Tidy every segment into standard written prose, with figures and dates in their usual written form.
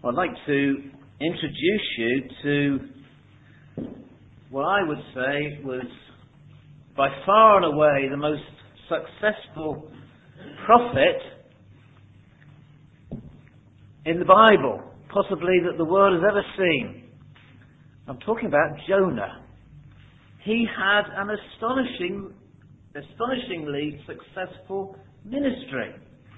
I'd like to introduce you to what I would say was by far and away the most successful prophet in the Bible, possibly that the world has ever seen. I'm talking about Jonah. He had an astonishingly successful ministry.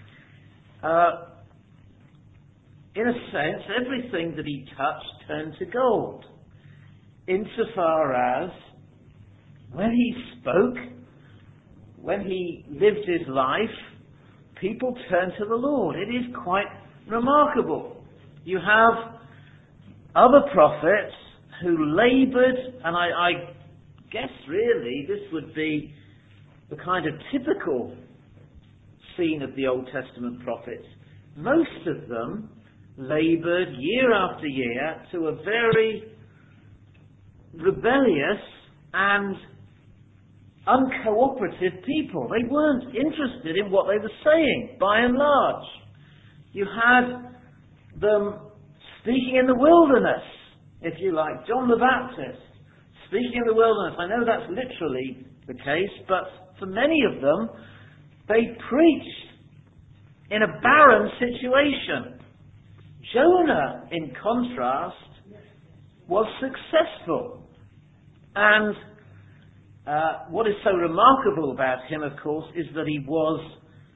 In a sense, everything that he touched turned to gold, insofar as when he spoke, when he lived his life, people turned to the Lord. It is quite remarkable. You have other prophets who laboured, and I guess really this would be the kind of typical scene of the Old Testament prophets. Most of them laboured year after year to a very rebellious and uncooperative people. They weren't interested in what they were saying, by and large. You had them speaking in the wilderness, if you like, John the Baptist, speaking in the wilderness. I know that's literally the case, but for many of them, they preached in a barren situation. Jonah, in contrast, was successful. And what is so remarkable about him, of course, is that he was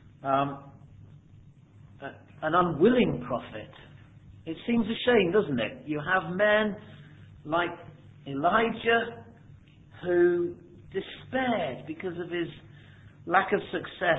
an unwilling prophet. It seems a shame, doesn't it? You have men like Elijah who despaired because of his lack of success,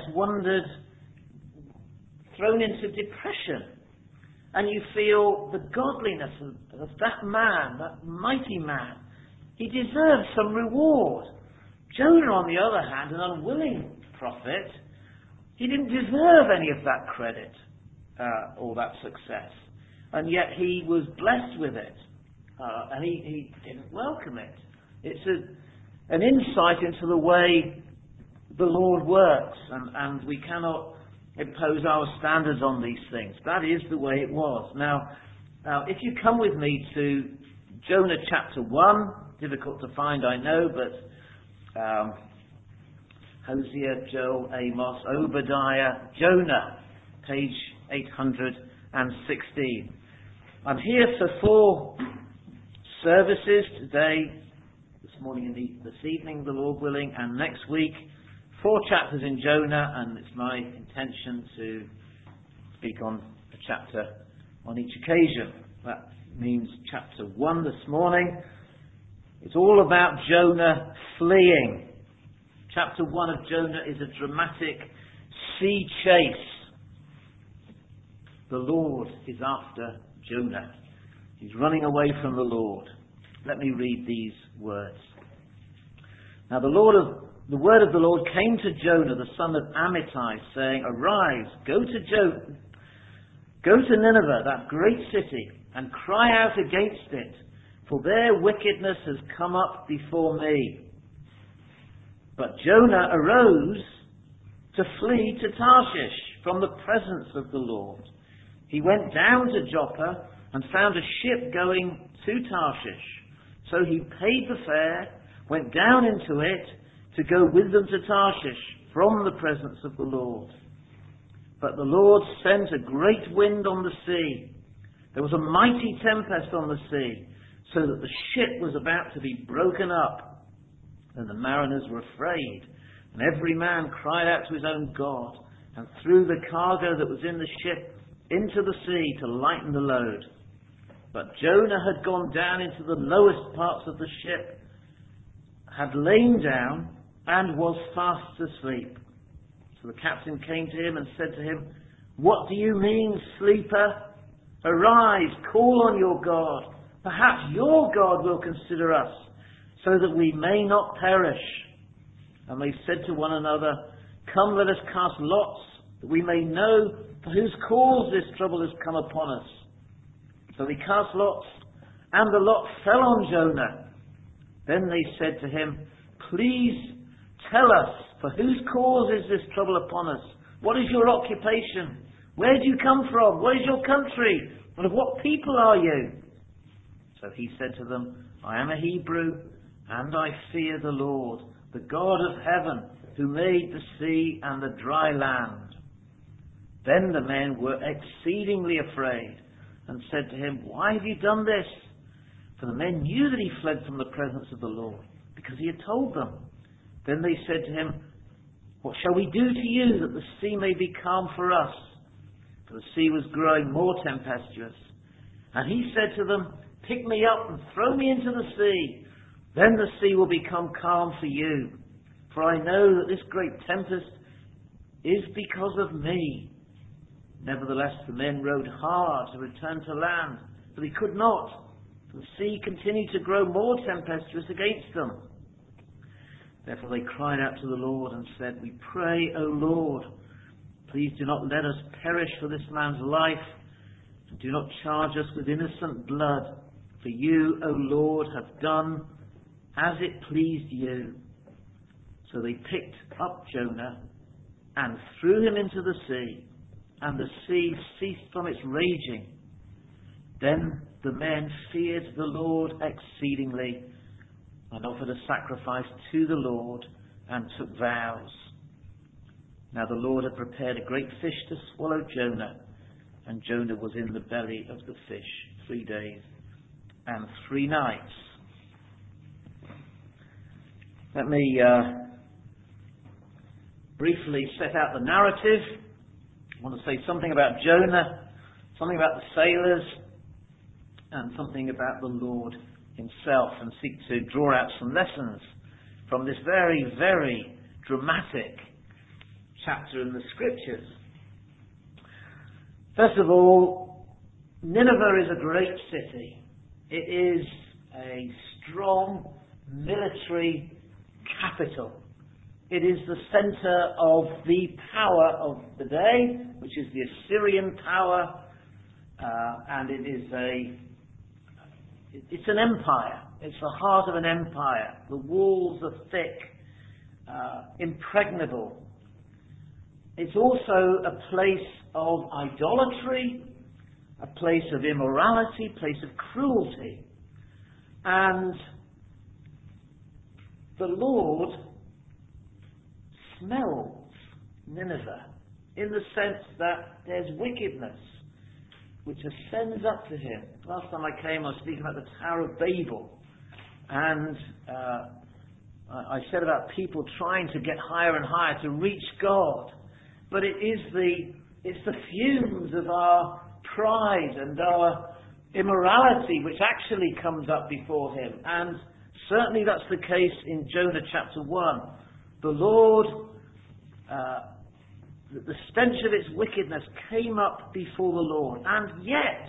thrown into depression. And you feel the godliness of that man, that mighty man. He deserves some reward. Jonah, on the other hand, an unwilling prophet, he didn't deserve any of that credit or that success. And yet he was blessed with it. And he didn't welcome it. It's an insight into the way the Lord works. And we cannot impose our standards on these things. That is the way it was. Now, if you come with me to Jonah chapter 1, difficult to find, I know, but Hosea, Joel, Amos, Obadiah, Jonah, page 816. I'm here for 4 services today, this morning and this evening, the Lord willing, and next week, 4 chapters in Jonah, and it's my intention to speak on a chapter on each occasion. That means chapter 1 this morning. It's all about Jonah fleeing. Chapter 1 of Jonah is a dramatic sea chase. The Lord is after Jonah. He's running away from the Lord. Let me read these words. Now the word of the Lord came to Jonah, the son of Amittai, saying, "Arise, go to Nineveh, that great city, and cry out against it, for their wickedness has come up before me." But Jonah arose to flee to Tarshish from the presence of the Lord. He went down to Joppa and found a ship going to Tarshish. So he paid the fare, went down into it, to go with them to Tarshish from the presence of the Lord. But the Lord sent a great wind on the sea. There was a mighty tempest on the sea, so that the ship was about to be broken up. And the mariners were afraid, and every man cried out to his own God, and threw the cargo that was in the ship into the sea to lighten the load. But Jonah had gone down into the lowest parts of the ship, had lain down, and was fast asleep. So the captain came to him and said to him, "What do you mean, sleeper? Arise, call on your God. Perhaps your God will consider us, so that we may not perish." And they said to one another, "Come, let us cast lots, that we may know for whose cause this trouble has come upon us." So they cast lots, and the lot fell on Jonah. Then they said to him, "Please tell us, for whose cause is this trouble upon us? What is your occupation? Where do you come from? What is your country? And of what people are you? So he said to them, I am a Hebrew, and I fear the Lord, the God of heaven, who made the sea and the dry land. Then the men were exceedingly afraid, and said to him, Why have you done this? For the men knew that he fled from the presence of the Lord, because he had told them. Then they said to him, What shall we do to you, that the sea may be calm for us? For the sea was growing more tempestuous. And he said to them, Pick me up and throw me into the sea. Then the sea will become calm for you. For I know that this great tempest is because of me. Nevertheless, the men rowed hard to return to land, but they could not. For the sea continued to grow more tempestuous against them. Therefore they cried out to the Lord and said, We pray, O Lord, please do not let us perish for this man's life, and do not charge us with innocent blood. For you, O Lord, have done as it pleased you. So they picked up Jonah and threw him into the sea, and the sea ceased from its raging. Then the men feared the Lord exceedingly, and offered a sacrifice to the Lord, and took vows. Now the Lord had prepared a great fish to swallow Jonah, and Jonah was in the belly of the fish 3 days and 3 nights. Let me briefly set out the narrative. I want to say something about Jonah, something about the sailors, and something about the Lord himself, and seek to draw out some lessons from this very, very dramatic chapter in the Scriptures. First of all, Nineveh is a great city. It is a strong military capital. It is the centre of the power of the day, which is the Assyrian power, and it's an empire. It's the heart of an empire. The walls are thick, impregnable. It's also a place of idolatry, a place of immorality, a place of cruelty. And the Lord smells Nineveh in the sense that there's wickedness which ascends up to him. Last time I came, I was speaking about the Tower of Babel, and I said about people trying to get higher and higher to reach God, but it's the fumes of our pride and our immorality which actually comes up before him. And certainly that's the case in Jonah chapter 1. The Lord, the stench of its wickedness came up before the Lord, and yet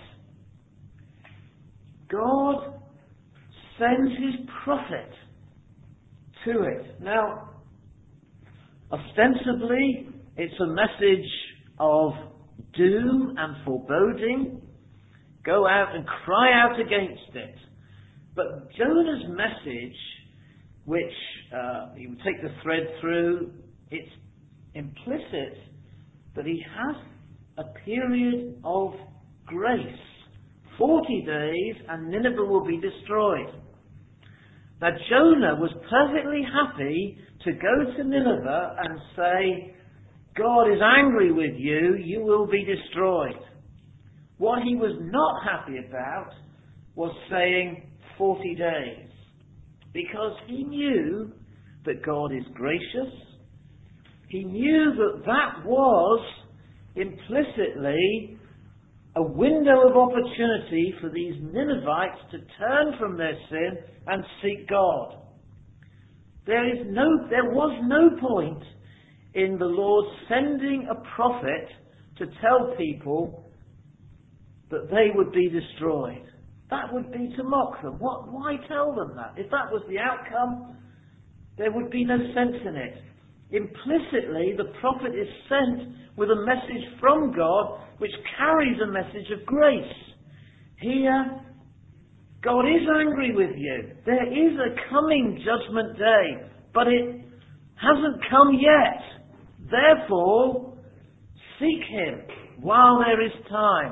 God sends his prophet to it. Now, ostensibly, it's a message of doom and foreboding. Go out and cry out against it. But Jonah's message, which you would take the thread through, it's implicit that he has a period of grace. 40 days and Nineveh will be destroyed. Now Jonah was perfectly happy to go to Nineveh and say, God is angry with you, you will be destroyed. What he was not happy about was saying 40 days, because he knew that God is gracious. He knew that that was implicitly a window of opportunity for these Ninevites to turn from their sin and seek God. There was no point in the Lord sending a prophet to tell people that they would be destroyed. That would be to mock them. Why tell them that? If that was the outcome, there would be no sense in it. Implicitly, the prophet is sent with a message from God which carries a message of grace. Here, God is angry with you. There is a coming judgment day, but it hasn't come yet. Therefore, seek him while there is time.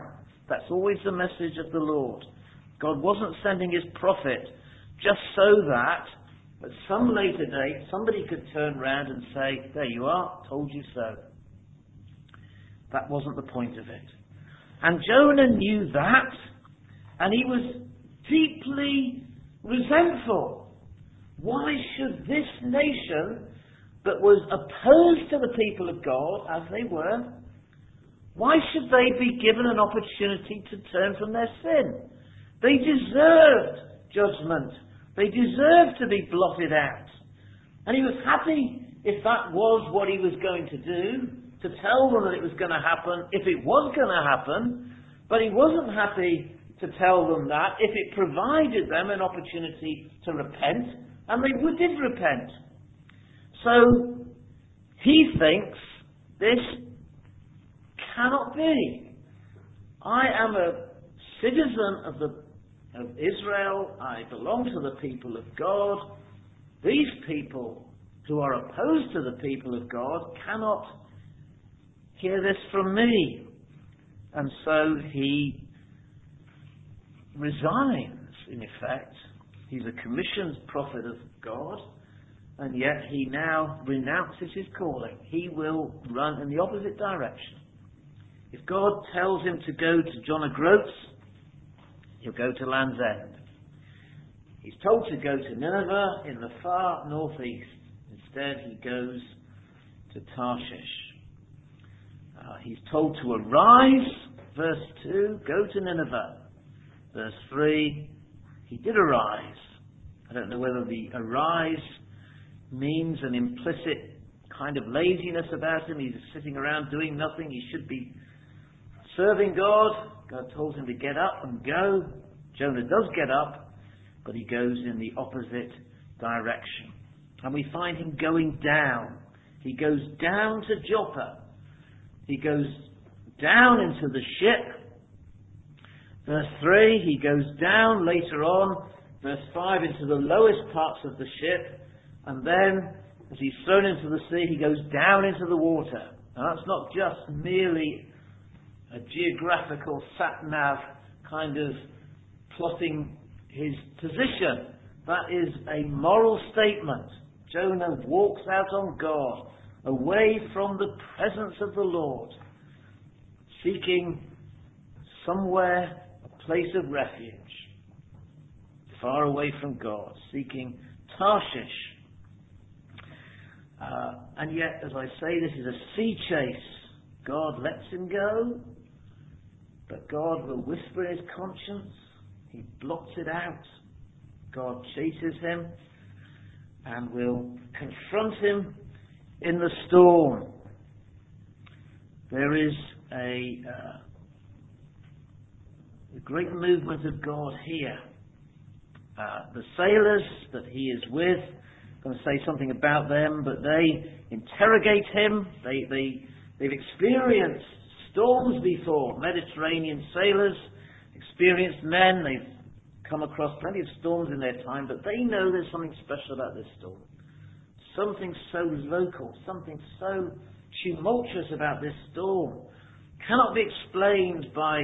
That's always the message of the Lord. God wasn't sending his prophet just so that at some later date somebody could turn round and say, there you are, told you so. That wasn't the point of it. And Jonah knew that, and he was deeply resentful. Why should this nation that was opposed to the people of God, as they were, why should they be given an opportunity to turn from their sin? They deserved judgment. They deserved to be blotted out. And he was happy if that was what he was going to do, to tell them that it was going to happen, if it was going to happen, but he wasn't happy to tell them that if it provided them an opportunity to repent, and they did repent. So he thinks this cannot be. I am a citizen of Israel. I belong to the people of God. These people who are opposed to the people of God cannot hear this from me. And so he resigns, in effect. He's a commissioned prophet of God, and yet he now renounces his calling. He will run in the opposite direction. If God tells him to go to John O'Groats, he'll go to Land's End. He's told to go to Nineveh in the far northeast. Instead, he goes to Tarshish. He's told to arise, verse 2, go to Nineveh. Verse 3, he did arise. I don't know whether the arise means an implicit kind of laziness about him. He's sitting around doing nothing. He should be serving God. God told him to get up and go. Jonah does get up, but he goes in the opposite direction. And we find him going down. He goes down to Joppa. He goes down into the ship. Verse 3, he goes down later on. Verse 5, into the lowest parts of the ship. And then, as he's thrown into the sea, he goes down into the water. Now that's not just merely a geographical sat-nav kind of plotting his position. That is a moral statement. Jonah walks out on God, away from the presence of the Lord, seeking somewhere, a place of refuge, far away from God, seeking Tarshish. And yet, as I say, this is a sea chase. God lets him go, but God will whisper in his conscience. He blots it out. God chases him and will confront him in the storm. There is a great movement of God here. The sailors that he is with, I'm going to say something about them, but they interrogate him. They've experienced storms before. Mediterranean sailors, experienced men, they've come across plenty of storms in their time, but they know there's something special about this storm. Something so local, something so tumultuous about this storm. Cannot be explained by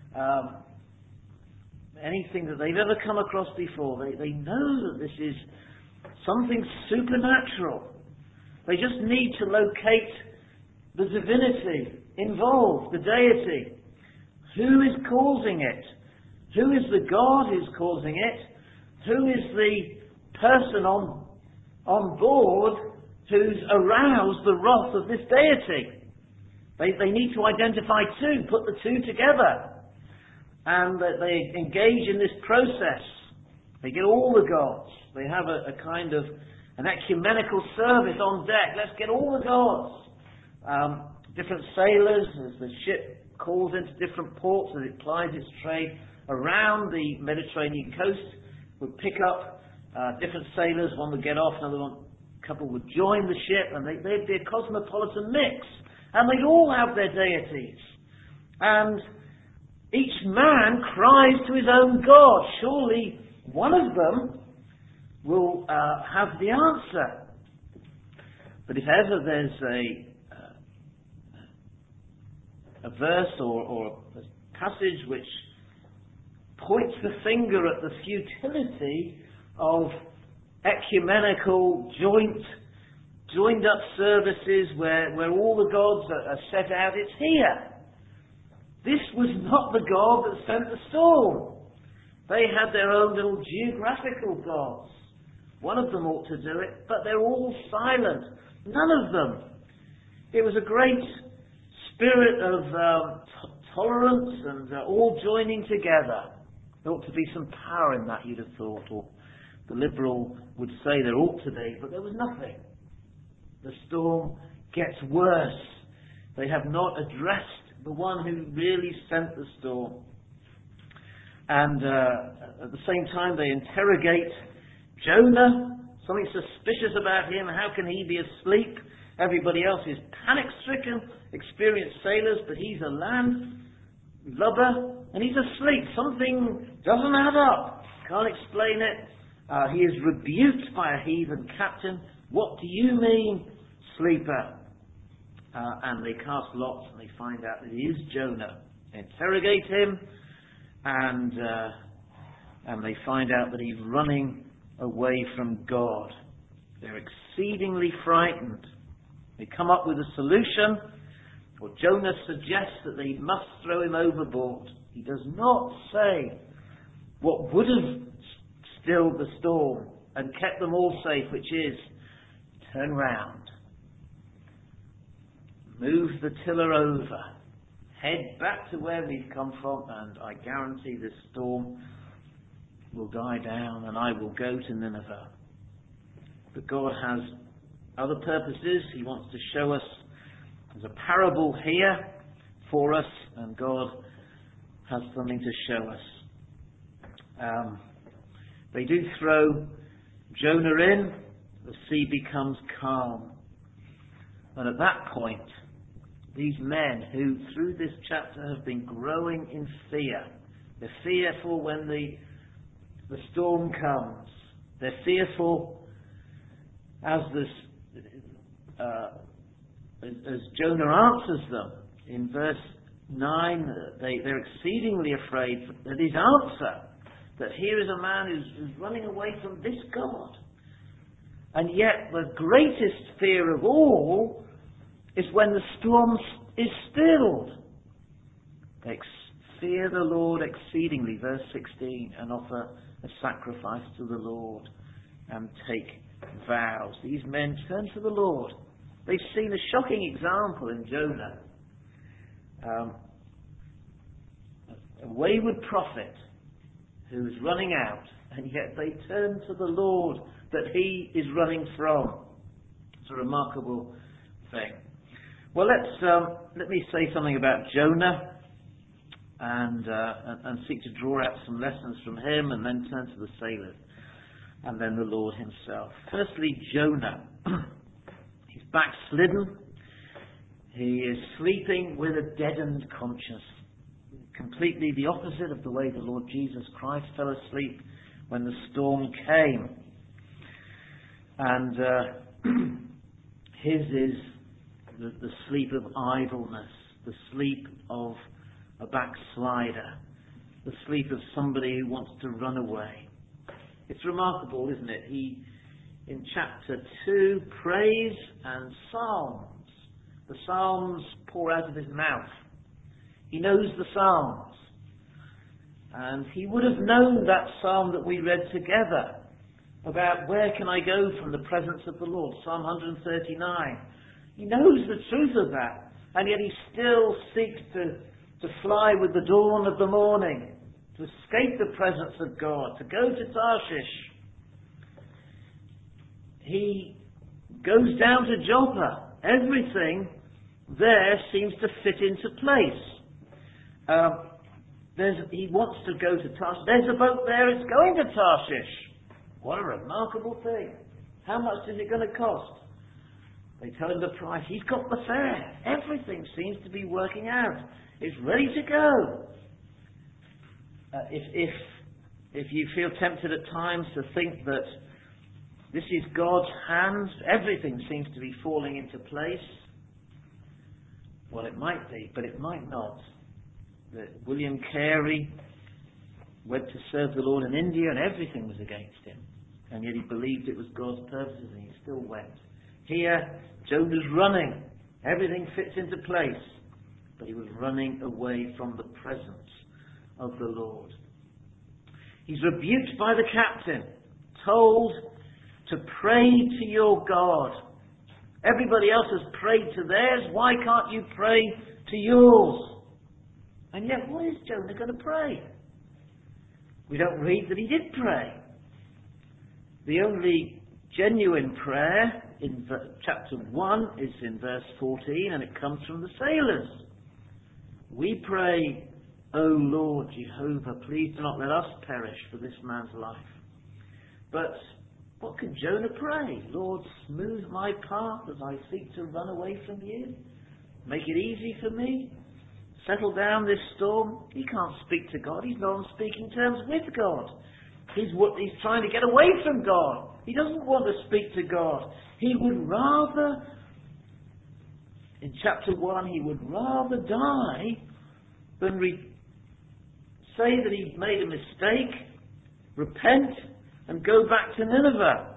anything that they've ever come across before. They know that this is something supernatural. They just need to locate the divinity involved, the deity. Who is causing it? Who is the God who's causing it? Who is the person on board who's aroused the wrath of this deity? They need to identify two, put the two together. And they engage in this process. They get all the gods. They have a kind of an ecumenical service on deck. Let's get all the gods. Different sailors, as the ship calls into different ports, as it plies its trade around the Mediterranean coast, would pick up different sailors. One would get off, a couple would join the ship, and they'd be a cosmopolitan mix. And they'd all have their deities. And each man cries to his own God. Surely one of them will have the answer. But if ever there's a verse or a passage which points the finger at the futility of ecumenical, joined up services where all the gods are set out. It's here. This was not the God that sent the storm. They had their own little geographical gods. One of them ought to do it, but they're all silent. None of them. It was a great spirit of tolerance and all joining together. There ought to be some power in that, you'd have thought, or the liberal would say there ought to be, but there was nothing. The storm gets worse. They have not addressed the one who really sent the storm. And at the same time they interrogate Jonah. Something suspicious about him. How can he be asleep? Everybody else is panic-stricken, experienced sailors, but he's a land lubber and he's asleep. Something doesn't add up. Can't explain it. He is rebuked by a heathen captain. What do you mean, sleeper? And they cast lots and they find out that he is Jonah. They interrogate him and they find out that he's running away from God. They're exceedingly frightened. They come up with a solution. Well, Jonah suggests that they must throw him overboard. He does not say what would have stilled the storm and kept them all safe, which is turn round. Move the tiller over. Head back to where we've come from, and I guarantee this storm will die down and I will go to Nineveh. But God has other purposes. He wants to show us, there's a parable here for us, and God has something to show us. They do throw Jonah in, the sea becomes calm. And at that point, these men who through this chapter have been growing in fear, they're fearful when the storm comes. They're fearful as Jonah answers them in verse 9. They're exceedingly afraid that his answer, that here is a man who's running away from this God. And yet the greatest fear of all is when the storm is stilled. They fear the Lord exceedingly, verse 16, and offer a sacrifice to the Lord and take vows. These men turn to the Lord. They've seen a shocking example in Jonah. A wayward prophet who's running out, and yet they turn to the Lord that he is running from. It's a remarkable thing. Well, let me say something about Jonah and seek to draw out some lessons from him, and then turn to the sailors and then the Lord himself. Firstly, Jonah. He's backslidden. He is sleeping with a deadened conscience. Completely the opposite of the way the Lord Jesus Christ fell asleep when the storm came. And his is the sleep of idleness, the sleep of a backslider, the sleep of somebody who wants to run away. It's remarkable, isn't it? He, in chapter 2, praise and psalms. The psalms pour out of his mouth. He knows the psalms. And he would have known that psalm that we read together about where can I go from the presence of the Lord, Psalm 139. He knows the truth of that, and yet he still seeks to fly with the dawn of the morning, to escape the presence of God, to go to Tarshish. He goes down to Joppa. Everything there seems to fit into place. He wants to go to Tarshish. There's a boat there, it's going to Tarshish. What a remarkable thing. How much is it going to cost? They tell him the price. He's got the fare. Everything seems to be working out. It's ready to go. If you feel tempted at times to think that this is God's hand, everything seems to be falling into place. Well, it might be, but it might not. that William Carey went to serve the Lord in India and everything was against him. And yet he believed it was God's purposes and he still went. Here, Jonah's running. Everything fits into place. But he was running away from the presence of the Lord. He's rebuked by the captain, told to pray to your God. Everybody else has prayed to theirs. Why can't you pray to yours? And yet, what is Jonah going to pray? We don't read that he did pray. The only genuine prayer in chapter 1 is in verse 14, and it comes from the sailors. We pray, O Lord Jehovah, please do not let us perish for this man's life. But what can Jonah pray? Lord, smooth my path as I seek to run away from you. Make it easy for me. Settle down this storm. He can't speak to God. He's not on speaking terms with God. He's trying to get away from God. He doesn't want to speak to God. He would rather, in chapter 1, he would rather die than say that he's made a mistake, repent, and go back to Nineveh.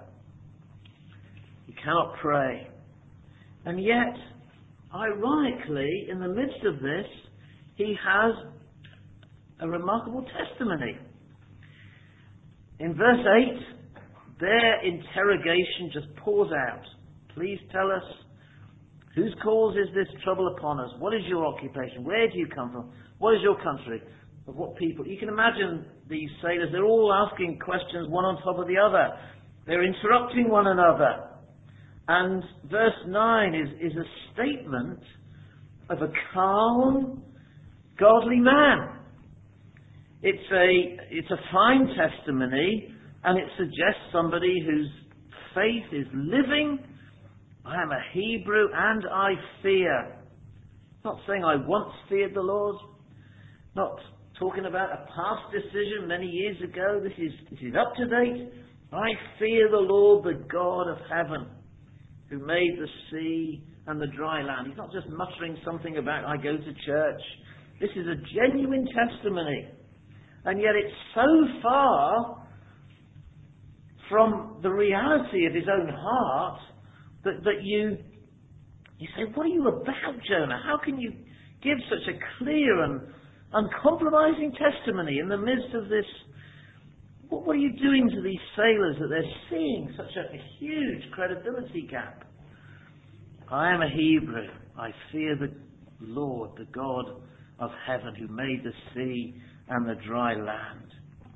He cannot pray. And yet, ironically, in the midst of this, he has a remarkable testimony. In verse 8, their interrogation just pours out. Please tell us, whose cause is this trouble upon us? What is your occupation? Where do you come from? What is your country? Of what people? You can imagine these sailors, they're all asking questions one on top of the other. They're interrupting one another. And verse 9 is a statement of a calm, godly man. It's a fine testimony, and it suggests somebody whose faith is living. I am a Hebrew and I fear. Not saying I once feared the Lord. Not talking about a past decision many years ago. This is up to date. I fear the Lord, the God of heaven, who made the sea and the dry land. He's not just muttering something about I go to church. This is a genuine testimony. And yet it's so far from the reality of his own heart that you say, what are you about, Jonah? How can you give such a clear and uncompromising testimony in the midst of this? What are you doing to these sailors that they're seeing such a huge credibility gap? I am a Hebrew. I fear the Lord, the God of heaven, who made the sea and the dry land.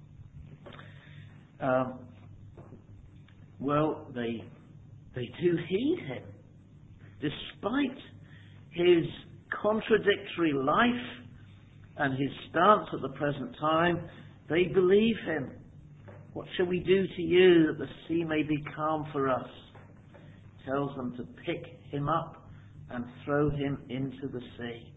Well, they do heed him. Despite his contradictory life and his stance at the present time, they believe him. What shall we do to you that the sea may be calm for us? Tells them to pick him up and throw him into the sea.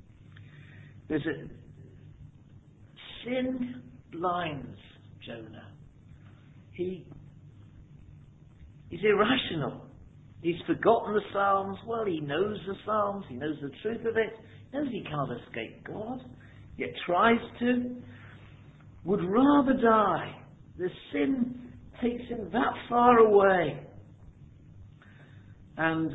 Sin blinds Jonah. He's irrational. He's forgotten the Psalms. Well, he knows the Psalms. He knows the truth of it. He knows he can't escape God, yet tries to. Would rather die. The sin takes him that far away. And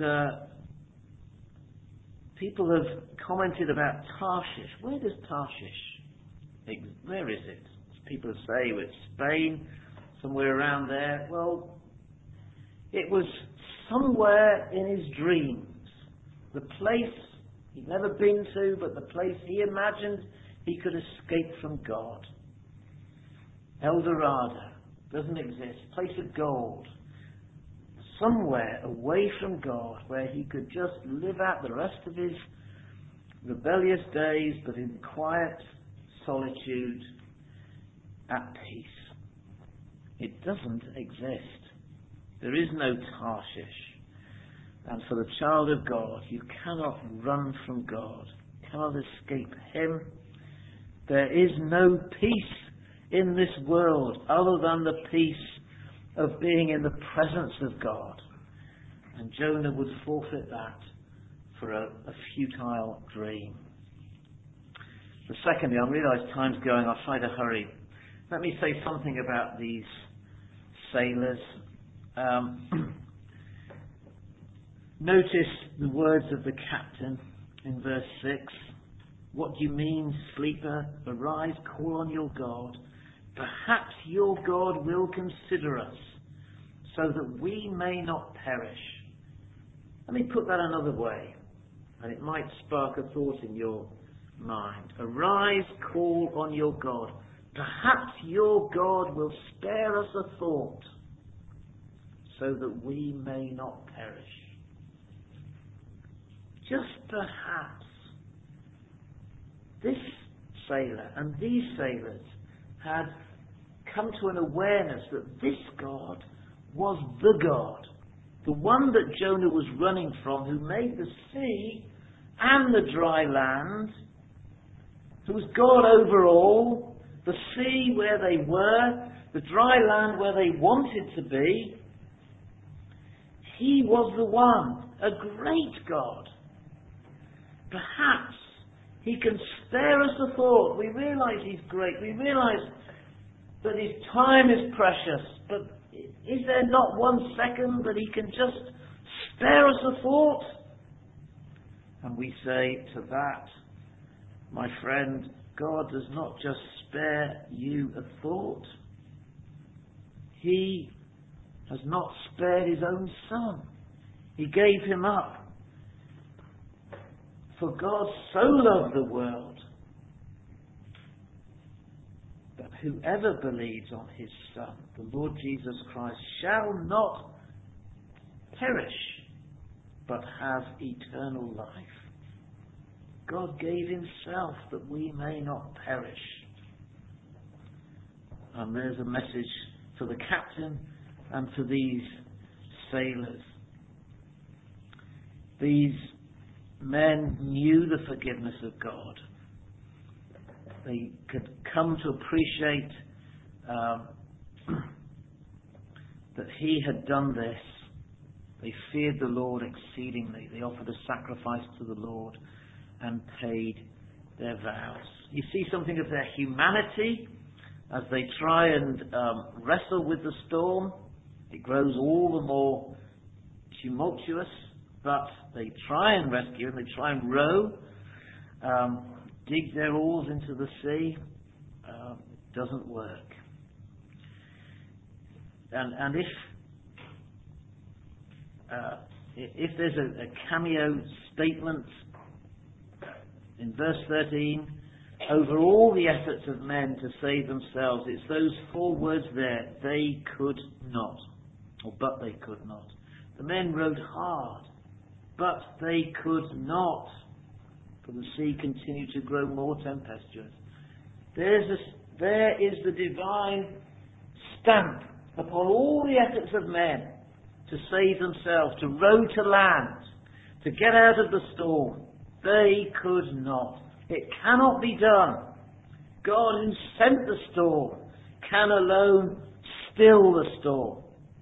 people have commented about Tarshish. Where does Tarshish? Where is it? People say it's Spain, somewhere around there. Well, it was somewhere in his dreams. The place he'd never been to, but the place he imagined he could escape from God. El Dorado doesn't exist. Place of gold. Somewhere away from God where he could just live out the rest of his rebellious days, but in quiet solitude, at peace. It doesn't exist. There is no Tarshish. And for the child of God, you cannot run from God. You cannot escape him. There is no peace in this world other than the peace of being in the presence of God. And Jonah would forfeit that for a futile dream. So secondly, I realise time's going, I'll try to hurry. Let me say something about these sailors. Notice the words of the captain in verse 6. What do you mean, sleeper? Arise, call on your God. Perhaps your God will consider us, so that we may not perish. Let me put that another way, and it might spark a thought in your mind. Arise, call on your God. Perhaps your God will spare us a thought, so that we may not perish. Just perhaps this sailor and these sailors had come to an awareness that this God was the God, the one that Jonah was running from, who made the sea and the dry land, who was God over all, the sea where they were, the dry land where they wanted to be. He was the one, a great God. Perhaps he can spare us a thought. We realise he's great. We realise that his time is precious. But is there not 1 second that he can just spare us a thought? And we say to that, my friend, God does not just spare you a thought. He has not spared his own Son. He gave him up. For God so loved the world that whoever believes on his Son, the Lord Jesus Christ, shall not perish, but have eternal life. God gave himself that we may not perish. And there's a message for the captain and for these sailors. These men knew the forgiveness of God. They could come to appreciate that he had done this. They feared the Lord exceedingly. They offered a sacrifice to the Lord and paid their vows. You see something of their humanity as they try and wrestle with the storm. It grows all the more tumultuous, but they try and rescue and they try and row, dig their oars into the sea. It doesn't work. And if there's a cameo statement in verse 13, over all the efforts of men to save themselves, it's those 4 words there, they could not, or but they could not. The men rowed hard, but they could not, for the sea continued to grow more tempestuous. There is the divine stamp upon all the efforts of men to save themselves, to row to land, to get out of the storm. They could not. It cannot be done. God, who sent the storm, can alone still the storm.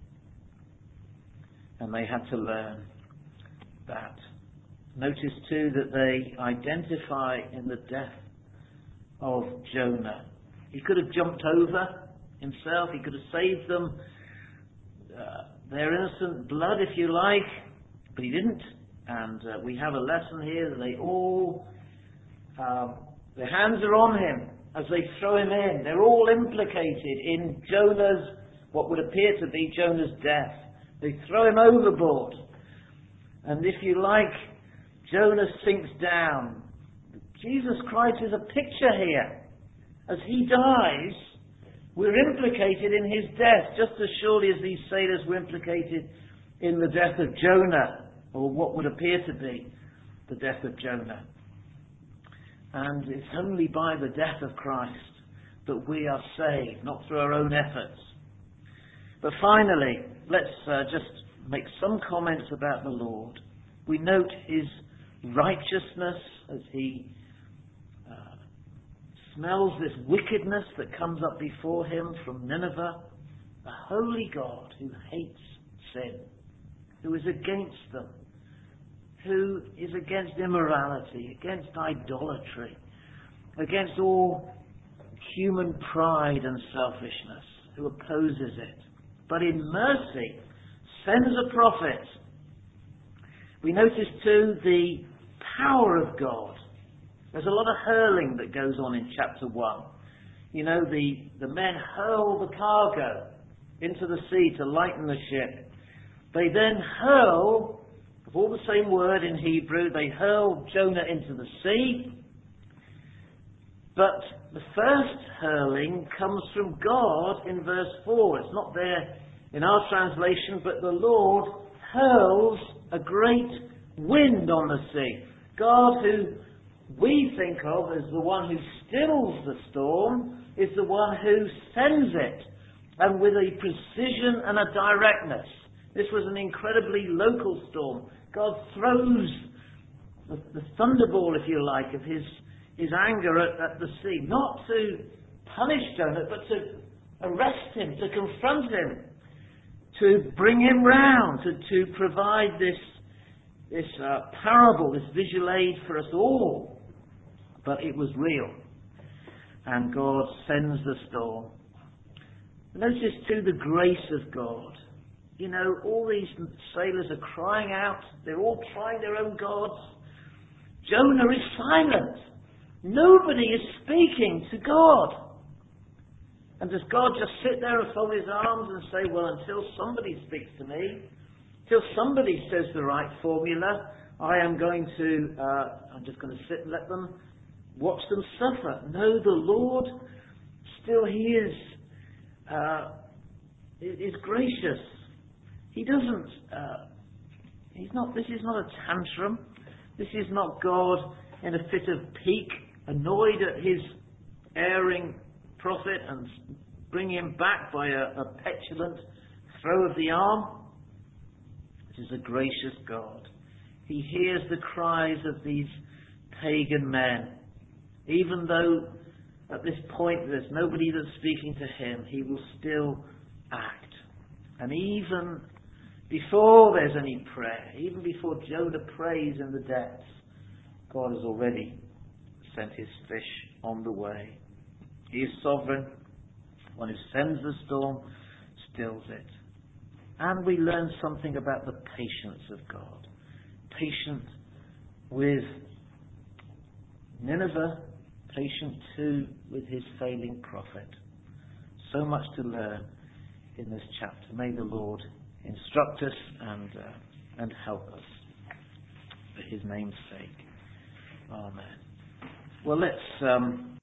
And they had to learn that. Notice too that they identify in the death of Jonah. He could have jumped over himself. He could have saved them their innocent blood, if you like, but he didn't. And we have a lesson here that they all, their hands are on him as they throw him in. They're all implicated in Jonah's, what would appear to be Jonah's death. They throw him overboard. And if you like, Jonah sinks down. Jesus Christ is a picture here. As he dies, we're implicated in his death, just as surely as these sailors were implicated in the death of Jonah, or what would appear to be the death of Jonah. And it's only by the death of Christ that we are saved, not through our own efforts. But finally, let's just make some comments about the Lord. We note his righteousness as he smells this wickedness that comes up before him from Nineveh. A holy God who hates sin, who is against them, who is against immorality, against idolatry, against all human pride and selfishness, who opposes it, but in mercy sends a prophet. We notice too the power of God. There's a lot of hurling that goes on in chapter 1. You know, the men hurl the cargo into the sea to lighten the ship. They then hurl, of all the same word in Hebrew, they hurl Jonah into the sea. But the first hurling comes from God in verse 4. It's not there in our translation, but the Lord hurls a great wind on the sea. God, who we think of as the one who stills the storm, is the one who sends it, and with a precision and a directness. This was an incredibly local storm. God throws the thunderball, if you like, of his anger at the sea, not to punish Jonah, but to arrest him, to confront him, to bring him round, to provide this parable, this visual aid for us all. But it was real, and God sends the storm. Notice too the grace of God. You know, all these sailors are crying out. They're all trying their own gods. Jonah is silent. Nobody is speaking to God. And does God just sit there and fold his arms and say, well, until somebody speaks to me, until somebody says the right formula, I'm just going to sit and let them watch them suffer. No, the Lord still hears, is gracious. He doesn't, this is not a tantrum. This is not God in a fit of pique, annoyed at his erring prophet and bring him back by a petulant throw of the arm. This is a gracious God. He hears the cries of these pagan men. Even though at this point there's nobody that's speaking to him, he will still act. And even before there's any prayer, even before Jonah prays in the depths, God has already sent his fish on the way. He is sovereign. One who sends the storm, stills it. And we learn something about the patience of God. Patient with Nineveh, patient too with his failing prophet. So much to learn in this chapter. May the Lord instruct us and help us for his name's sake. Amen. Well, let's